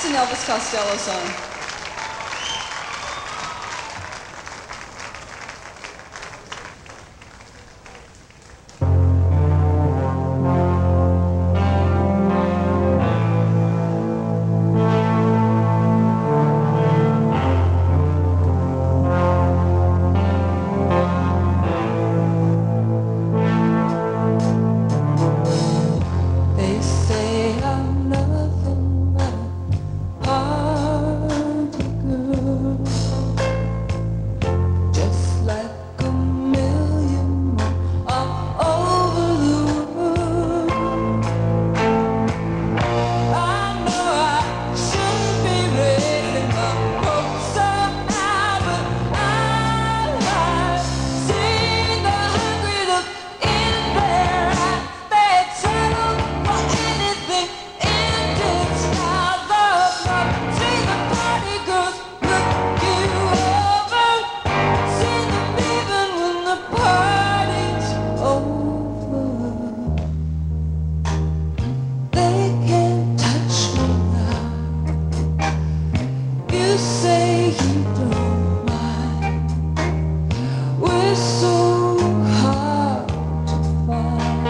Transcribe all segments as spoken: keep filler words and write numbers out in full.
That's an Elvis Costello song. They say I'm nothing but a party girl, just like a million more all over the world. I know I shouldn't be raising my hopes up high, but I've seen the hungry look in their eyes. They settle for anything in this style of love. See the party girls look you over. See them leaving when the party's over. They can't touch me now. You say you don't mind. We're so hard to find.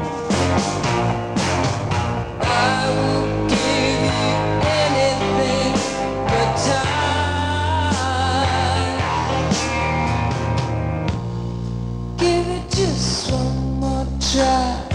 I will give you anything but time. Give it just one more try.